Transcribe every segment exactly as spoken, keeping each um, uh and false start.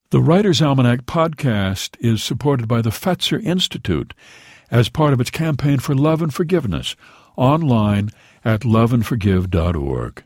The Writer's Almanac podcast is supported by the Fetzer Institute as part of its campaign for love and forgiveness, online at love and forgive dot org.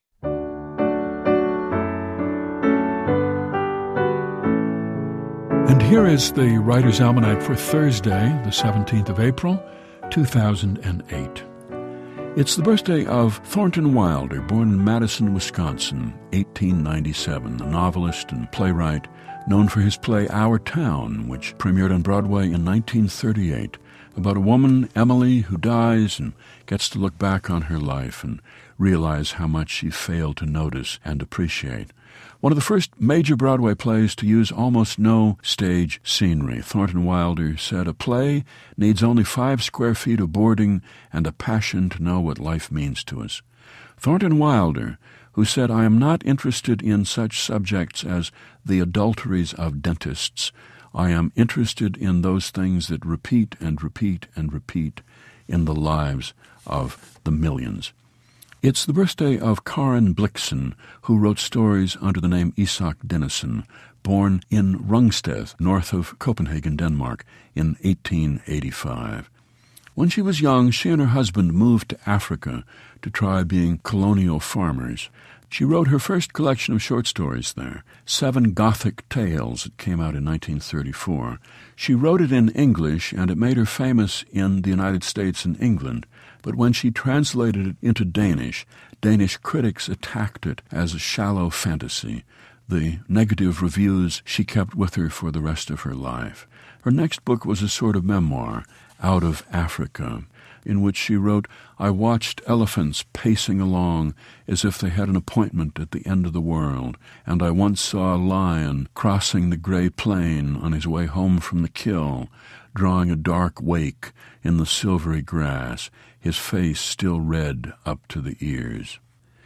And here is the Writer's Almanac for Thursday, the seventeenth of April, two thousand eight. It's the birthday of Thornton Wilder, born in Madison, Wisconsin, eighteen ninety-seven, a novelist and playwright known for his play Our Town, which premiered on Broadway in nineteen thirty-eight, about a woman, Emily, who dies and gets to look back on her life and realize how much she failed to notice and appreciate. One of the first major Broadway plays to use almost no stage scenery. Thornton Wilder said, "A play needs only five square feet of boarding and a passion to know what life means to us." Thornton Wilder, who said, "I am not interested in such subjects as the adulteries of dentists. I am interested in those things that repeat and repeat and repeat in the lives of the millions." It's the birthday of Karen Blixen, who wrote stories under the name Isak Dinesen, born in Rungsted, north of Copenhagen, Denmark, in eighteen eighty-five. When she was young, she and her husband moved to Africa to try being colonial farmers. She wrote her first collection of short stories there, Seven Gothic Tales. It came out in nineteen thirty-four. She wrote it in English, and it made her famous in the United States and England. But when she translated it into Danish, Danish critics attacked it as a shallow fantasy. The negative reviews she kept with her for the rest of her life. Her next book was a sort of memoir, Out of Africa, in which she wrote, "I watched elephants pacing along as if they had an appointment at the end of the world, and I once saw a lion crossing the gray plain on his way home from the kill, drawing a dark wake in the silvery grass, his face still red up to the ears."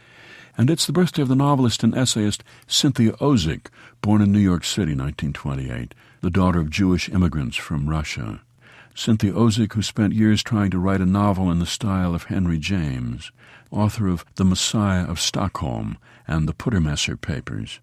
And it's the birthday of the novelist and essayist Cynthia Ozick, born in New York City, nineteen twenty-eight, the daughter of Jewish immigrants from Russia. Cynthia Ozick, who spent years trying to write a novel in the style of Henry James, author of The Messiah of Stockholm and the Puttermesser Papers.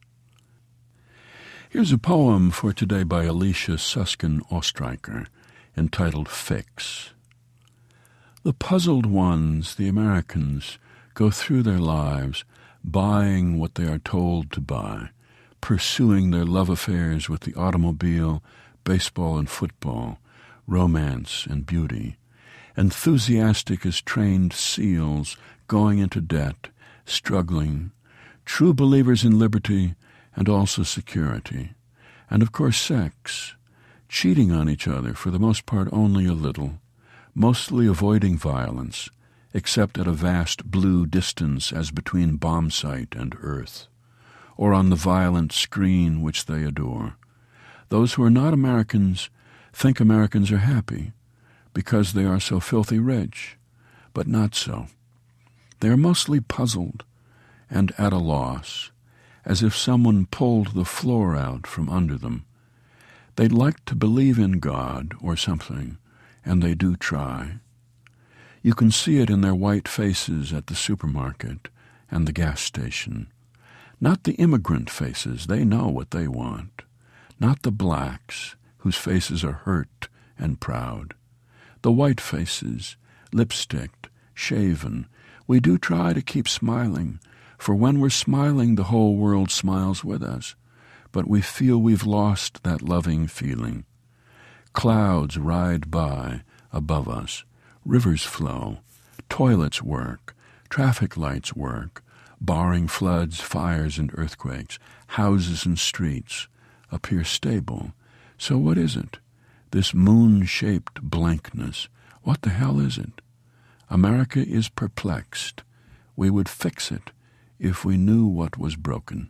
Here's a poem for today by Alicia Susskind Oestreicher, entitled Fix. The puzzled ones, the Americans, go through their lives buying what they are told to buy, pursuing their love affairs with the automobile, baseball and football, romance and beauty, enthusiastic as trained seals going into debt, struggling, true believers in liberty and also security, and of course sex, cheating on each other for the most part only a little, mostly avoiding violence, except at a vast blue distance as between bomb site and earth, or on the violent screen which they adore. Those who are not Americans think Americans are happy because they are so filthy rich, but not so. They are mostly puzzled and at a loss, as if someone pulled the floor out from under them. They'd like to believe in God or something, and they do try. You can see it in their white faces at the supermarket and the gas station. Not the immigrant faces, they know what they want. Not the blacks, whose faces are hurt and proud. The white faces, lipsticked, shaven, we do try to keep smiling, for when we're smiling the whole world smiles with us, but we feel we've lost that loving feeling. Clouds ride by above us, rivers flow, toilets work, traffic lights work, barring floods, fires, and earthquakes, houses and streets appear stable. So what is it? This moon-shaped blankness. What the hell is it? America is perplexed. We would fix it if we knew what was broken.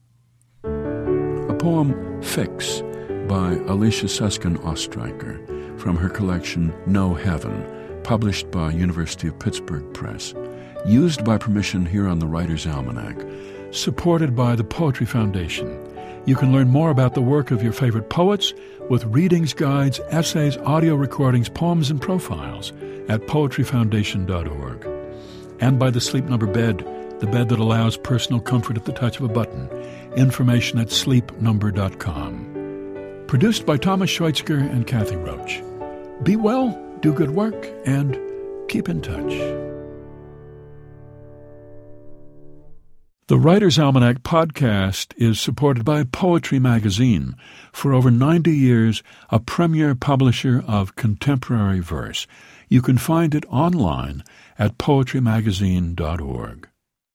A poem, Fix, by Alicia Susskind Oestreicher, from her collection No Heaven, published by University of Pittsburgh Press, used by permission here on the Writer's Almanac, supported by the Poetry Foundation. You can learn more about the work of your favorite poets with readings, guides, essays, audio recordings, poems, and profiles at poetry foundation dot org. And by the Sleep Number bed, the bed that allows personal comfort at the touch of a button. Information at sleep number dot com. Produced by Thomas Schweitzger and Kathy Roach. Be well, do good work, and keep in touch. The Writer's Almanac podcast is supported by Poetry Magazine, for over ninety years a premier publisher of contemporary verse. You can find it online at poetry magazine dot org.